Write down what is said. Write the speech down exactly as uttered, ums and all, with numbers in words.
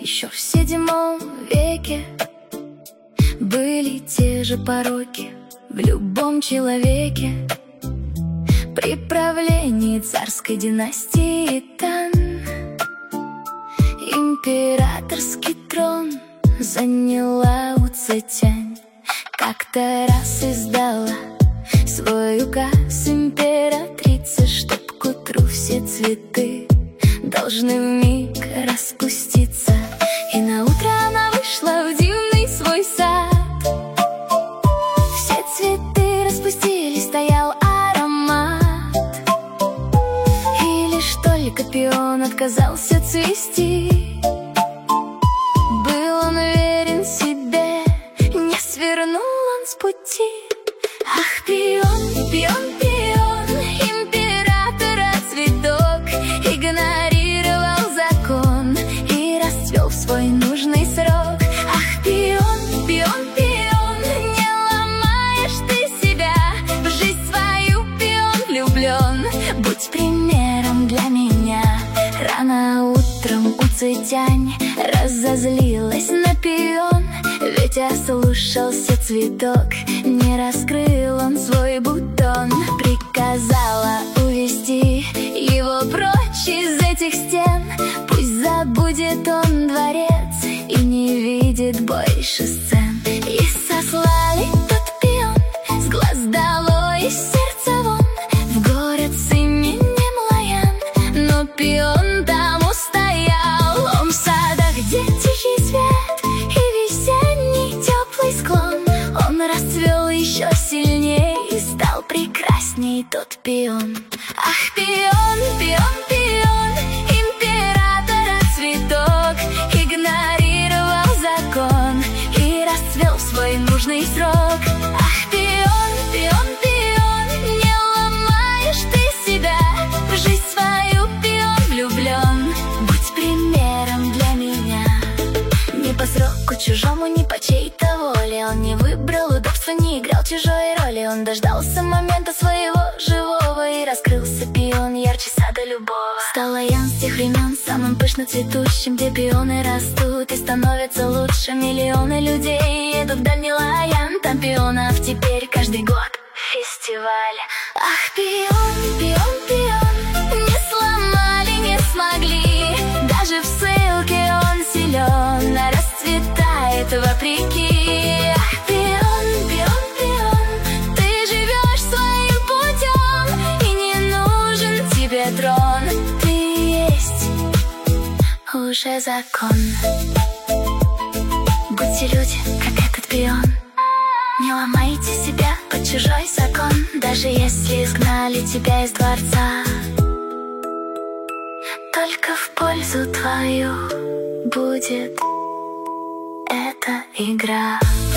Еще в седьмом веке были те же пороки в любом человеке. При правлении царской династии Тан императорский трон заняла Уцетянь. Как-то раз издала свой указ императрица, чтоб к утру все цветы должны вмиг распуститься. И на утро она вышла в дивный свой сад. Все цветы распустились, стоял аромат. И лишь только пион отказался цвести. Был он верен себе, не свернул он с пути. Ах, пион, пион, пион, императора цветок игнорировал закон и расцвел в свой нужный срок. Ах, пион, пион, пион, не ломаешь ты себя, в жизнь свою, пион, влюблен, будь примером для меня. Рано утром Уцетянь разозлилась на пион, ведь ослушался цветок, не раскрыл он свой бутон. Приказала увести его прочь из этих стен, пусть забудет он дворец и не видит больше сцен. И сослали тот пион с глаз долой, из сердца вон, в город с именем Лаян. Но пион там устоял, он в садах, где тихий свет и весенний теплый склон. Он расцвел еще сильней и стал прекрасней тот пион. Ах, пион, пион, пион, императора цветок игнорировал закон и расцвел в свой нужный срок. Ах, пион, пион, пион, не ломаешь ты себя, в жизнь свою, пион, влюблен, будь примером для меня. Не по сроку чужому, не по чьей-то воле, он не выбрал удобства, не играл чужой роли. Он дождался момента своего живого, и раскрылся пион ярче сада любого. Стал Лаян с тех времен самым пышно цветущим, где пионы растут и становятся лучше. Миллионы людей едут в дальний Лаян, там пионов теперь каждый год фестиваль. Ах, пион, пион, пион, не сломали, не смогли, даже в ссылке он силен, расцветает вопреки. Ах, пион, пион, пион, ты живешь своим путем, и не нужен тебе трон, ты есть уже закон. Будьте люди, как этот пион, не ломайте себя под чужой закон, даже если изгнали тебя из дворца. Только в пользу твою будет эта игра.